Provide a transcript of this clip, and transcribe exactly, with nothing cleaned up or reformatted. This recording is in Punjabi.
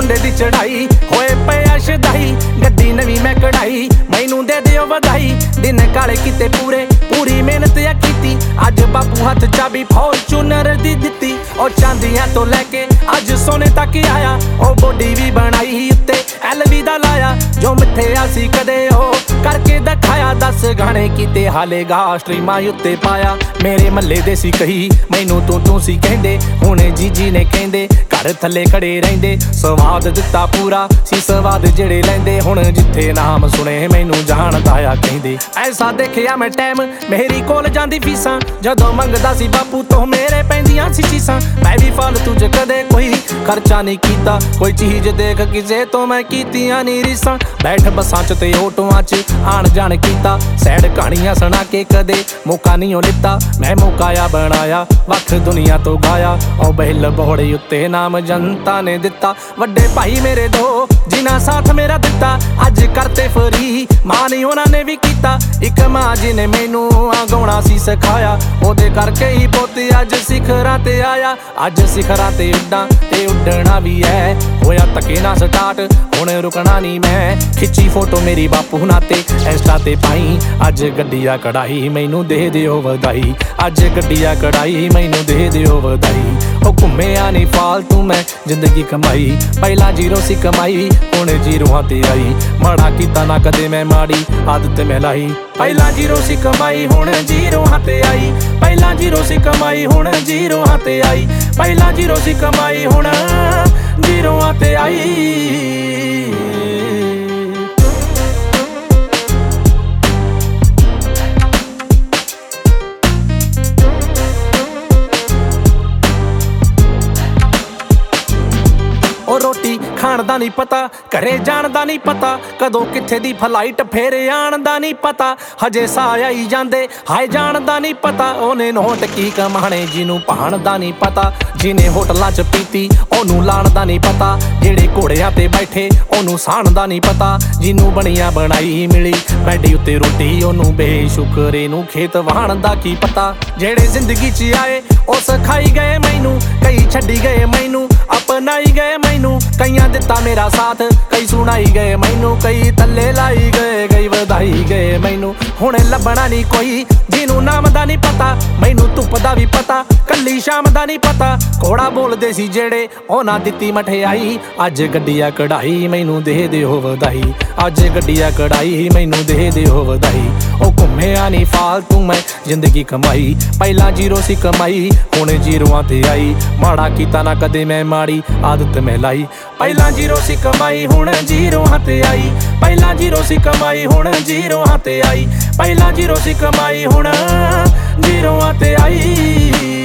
ਮੁੰਡੇ ਦੀ ਚੜਾਈ ਹੋਏ ਪਿਆ ਸ਼ਦਾਈ ਗੱਡੀ ਨਵੀਂ ਮੈਂ ਕਢਾਈ ਮੈਨੂੰ ਦੇ ਦਿਓ ਵਧਾਈ ਦਿਨ ਕਾਲੇ ਕੀਤੇ ਪੂਰੇ ਪੂਰੀ ਮਿਹਨਤ ਆ ਕੀਤੀ ਅੱਜ ਬਾਪੂ ਹੱਥ ਚਾਬੀ ਫੋਰਚੂਨਰ ਦੀ ਦਿੱਤੀ ਉਹ ਚਾਂਦੀਆਂ ਤੋਂ ਲੈ ਕੇ ਅੱਜ ਸੋਨੇ ਤੱਕ ਆਇਆ ਉਹ ਬੋਡੀ ਵੀ ਬਣਾਈ ਉੱਤੇ ਐਲਵੀ ਦਾ ਲਾਇਆ ਜੋ ਮਿੱਥਿਆ ਸੀ ਕਦੇ ਉਹ ਕਰਕੇ ਦਿਖਾਇਆ ਦਸ ਗਾਣੇ ਕੀਤੇ ਹਾਲੇ ਗਾ ਸਟ੍ਰੀਮਾਂ ਉੱਤੇ ਪਾਇਆ ਮੇਰੇ ਮੱਲੇ ਦੇ ਸੀ ਕਹੀ ਮੈਨੂੰ ਤੂੰ ਤੂੰ ਸੀ ਕਹਿੰਦੇ ਹੁਣ ਜੀਜੀ ਨੇ ਕਹਿੰਦੇ ਘਰ ਥੱਲੇ ਖੜੇ ਰਹਿੰਦੇ ਸਵਾਦ ਦਿੱਤਾ ਪੂਰਾ ਸੀ ਸਵਾਦ ਜਿਹੜੇ ਲੈਂਦੇ ਹੁਣ ਜਿੱਥੇ ਨਾਮ ਸੁਣੇ ਮੈਨੂੰ ਜਾਣਦਾ ਆ ਕਹਿੰਦੇ ਐਸਾ ਦੇਖਿਆ ਮੈਂ ਟਾਈਮ ਮੇਰੀ ਕੋਲ ਜਾਂਦੀ ਫੀਸਾਂ ਜਦੋਂ ਮੰਗਦਾ ਸੀ ਬਾਪੂ ਤੋਂ ਮੇਰੇ ਪੈਂਦੀਆਂ ਸੀ ਚੀਸਾਂ ਮੈਂ ਵੀ ਫਾਲਤੂ ਚ ਕਦੇ ਕੋਈ ਖਰਚਾ ਨਹੀਂ ਕੀਤਾ ਕੋਈ ਚੀਜ਼ ਦੇਖ ਕਿਸੇ ਤੋਂ ਮੈਂ ਕੀਤੀਆਂ ਨਹੀਂ ਰੀਸਾਂ ਬੈਠ ਬੱਸਾਂ ਚ ਤੇ ਆਟੋਆਂ ਚ ਆਣ ਜਾਣ ਕੀਤਾ ਸੈਡ ਕਹਾਣੀਆਂ ਸੁਣਾ ਕੇ ਕਦੇ ਮੌਕਾ ਨਹੀਂ ਉਹ ਲਿੱਤਾ ਮੈਂ ਮੌਕਾ ਆ ਬਣਾਇਆ ਵੱਖ ਦੁਨੀਆ ਤੋਂ ਗਾਇਆ ਉਹ ਬਿਲ ਬੋੜੇ ਉੱਤੇ ਨਾਮ ਜਨਤਾ ਨੇ ਦਿੱਤਾ ਵੱਡੇ ਭਾਈ ਮੇਰੇ ਦੋ ਜਿਨ੍ਹਾਂ ਸਾਥ ਮੇਰਾ ਦਿੱਤਾ ਅੱਜ ਕਰਤੇ ਫਰੀ ਮਾਂ ਨਹੀਂ ਉਹਨਾਂ ਨੇ ਵੀ ਕੀਤਾ ਇੱਕ ਮਾਂ ਜਿਹਨੇ ਮੈਨੂੰ ਆ ਗਾਉਣਾ ਸੀ ਸਿਖਾਇਆ ਉਹਦੇ ਕਰਕੇ ਹੀ ਪੁੱਤ ਅੱਜ ਸਿਖਰਾਂ ਤੇ ਆਇਆ ਅੱਜ ਸਿਖਰਾਂ ਤੇ ਉੱਡਾਂ ਤੇ ਉੱਡਣਾ ਵੀ ਐ ਹੋਇਆ ਧੱਕੇ ਨਾ ਸਟਾਰਟ ਹੁਣ ਰੁਕਣਾ ਨਹੀਂ ਮੈਂ ਖਿੱਚੀ ਫੋਟੋ ਮੇਰੀ ਬਾਪੂ ਨਾਲ ਤੇ ਇੰਸਟਾ ਤੇ ਪਾਈ ਅੱਜ ਗੱਡੀਆਂ ਕਢਾਈ ਮੈਨੂੰ ਦੇ ਦਿਓ ਵਧਾਈ ਅੱਜ ਗੱਡੀਆਂ ਕਢਾਈ ਮੈਨੂੰ ਦੇ ਦਿਓ ਵਧਾਈ ਉਹ ਘੁੰਮਿਆ ਨਹੀਂ ਫਾਲਤੂ ਮੈਂ ਜ਼ਿੰਦਗੀ ਕਮਾਈ ਪਹਿਲਾਂ ਜ਼ੀਰੋ ਸੀ ਕਮਾਈ ਹੁਣ ਜ਼ੀਰੋਆਂ ਤੇ ਆਈ ਮਾੜਾ ਕੀਤਾ ਨਾ ਕਦੇ ਮੈਂ ਮਾੜੀ ਆਦਤ ਮੈਂ ਲਾਈ ਪਹਿਲਾਂ ਜ਼ੀਰੋ ਸੀ ਕਮਾਈ ਹੁਣ ਜ਼ੀਰੋਆਂ ਤੇ ਆਈ ਪਹਿਲਾਂ ਜ਼ੀਰੋ ਸੀ ਕਮਾਈ ਹੁਣ ਜ਼ੀਰੋਆਂ ਤੇ ਆਈ ਪਹਿਲਾਂ ਜ਼ੀਰੋ ਸੀ ਕਮਾਈ ਹੁਣ ਜ਼ੀਰੋਆਂ ਤੇ ਆਈ ਉਹ ਰੋਟੀ ਖਾਣ ਦਾ ਨਹੀਂ ਪਤਾ ਘਰੇ ਜਾਣ ਦਾ ਨਹੀਂ ਪਤਾ ਕਦੋਂ ਕਿੱਥੇ ਦੀ ਫਲਾਈਟ ਫੇਰ ਆਣ ਦਾ ਨਹੀਂ ਪਤਾ ਹਜੇ ਸਾਹ ਆਈ ਜਾਂਦੇ ਹਾਏ ਜਾਣ ਦਾ ਨਹੀਂ ਪਤਾ ਉਹਨੇ ਨੋਟ ਕੀ ਕਮਾਣੇ ਜਿਹਨੂੰ ਭਾਣ ਦਾ ਨਹੀਂ ਪਤਾ ਜਿਹਨੇ ਹੋਟਲਾਂ 'ਚ ਪੀਤੀ ਉਹਨੂੰ ਲਾਣ ਦਾ ਨਹੀਂ ਪਤਾ ਜਿਹੜੇ ਘੋੜਿਆਂ ਤੇ ਬੈਠੇ ਉਹਨੂੰ ਸਾਣ ਦਾ ਨਹੀਂ ਪਤਾ ਜਿਹਨੂੰ ਬਣੀਆਂ ਬਣਾਈ ਮਿਲੀ ਬੈਡੀ ਉੱਤੇ ਰੋਟੀ ਉਹਨੂੰ ਬੇਸ਼ੁਕਰੇ ਨੂੰ ਖੇਤ ਵਾਹਣ ਦਾ ਕੀ ਪਤਾ ਜਿਹੜੇ ਜ਼ਿੰਦਗੀ 'ਚ ਆਏ ਉਹ ਸਿਖਾਈ ਗਏ ਮੈਨੂੰ ਕਈ ਛੱਡੀ ਗਏ ਮੈਨੂੰ ਅਪਣਾਈ ਗਏ ਮੈਨੂੰ ਕਈਆਂ ਦਿੱਤਾ ਮੇਰਾ ਸਾਥ ਕਈ ਸੁਣਾਈ ਗਏ ਮੈਨੂੰ ਕਈ ਥੱਲੇ ਲਾਈ ਗਏ ਕਈ ਵਧਾਈ ਗਏ ਮੈਨੂੰ ਹੁਣ ਲੱਭਣਾ ਨਹੀਂ ਕੋਈ ਜਿਹਨੂੰ ਨਾਮ ਦਾ ਨਹੀਂ ਪਤਾ ਮੈਨੂੰ ਧੁੱਪ ਦਾ ਵੀ ਪਤਾ ਕੱਲੀ ਸ਼ਾਮ ਦਾ ਨਹੀਂ ਪਤਾ ਘੋੜਾ ਬੋਲਦੇ ਸੀ ਜਿਹੜੇ ਉਹਨਾਂ ਦਿੱਤੀ ਮਠਿਆਈ ਅੱਜ ਗੱਡੀਆਂ ਕਢਾਈ ਮੈਨੂੰ ਦੇ ਦਿਓ ਵਧਾਈ ਅੱਜ ਗੱਡੀਆਂ ਕਢਾਈ ਮੈਨੂੰ ਦੇ ਦਿਓ ਵਧਾਈ ਉਹ ਘੁੰਮਿਆ ਨਹੀਂ ਫਾਲਤੂ ਮੈਂ ਜ਼ਿੰਦਗੀ ਕਮਾਈ ਪਹਿਲਾਂ ਜ਼ੀਰੋ ਸੀ ਕਮਾਈ ਹੁਣ ਜ਼ੀਰੋਆਂ ਤੇ ਆਈ ਮਾੜਾ ਕੀਤਾ ਨਾ ਕਦੇ ਮੈਂ ਮਾੜੀ ਆਦਤ ਮੈਂ ਲਾਈ ਪਹਿਲਾਂ ਜ਼ੀਰੋ ਸੀ ਕਮਾਈ ਹੁਣ ਜ਼ੀਰੋਆਂ ਤੇ ਆਈ ਪਹਿਲਾਂ ਜ਼ੀਰੋ ਸੀ ਕਮਾਈ ਹੁਣ ਜ਼ੀਰੋਆਂ ਤੇ ਆਈ ਪਹਿਲਾਂ ਜ਼ੀਰੋ ਸੀ ਕਮਾਈ ਹੁਣ ਜ਼ੀਰੋਆਂ ਤੇ ਆਈ